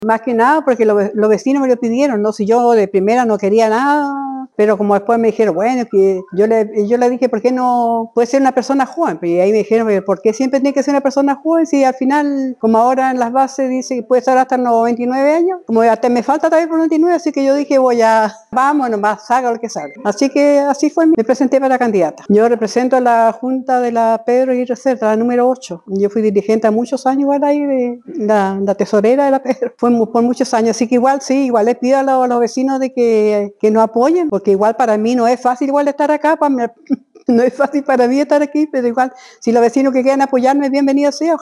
Más que nada porque los vecinos me lo pidieron, ¿no? Si yo de primera no quería nada, pero como después me dijeron, bueno, que yo le dije, ¿por qué no puede ser una persona joven? Y ahí me dijeron, ¿por qué siempre tiene que ser una persona joven? Si al final, como ahora en las bases dice que puede estar hasta los 29 años, como hasta me falta todavía por 29, así que yo dije, vamos nomás, salga lo que salga. Así que así fue, me presenté para candidata. Yo represento a la Junta de la Pedro Aguirre Cerda, la número 8. Yo fui dirigente a muchos años igual ahí, de la tesorera de la Pedro. Fue por muchos años, así que igual sí, igual les pido a los vecinos de que nos apoyen, porque igual para mí no es fácil igual estar acá, no es fácil para mí estar aquí, pero igual si los vecinos que quieran apoyarme, bienvenidos sea.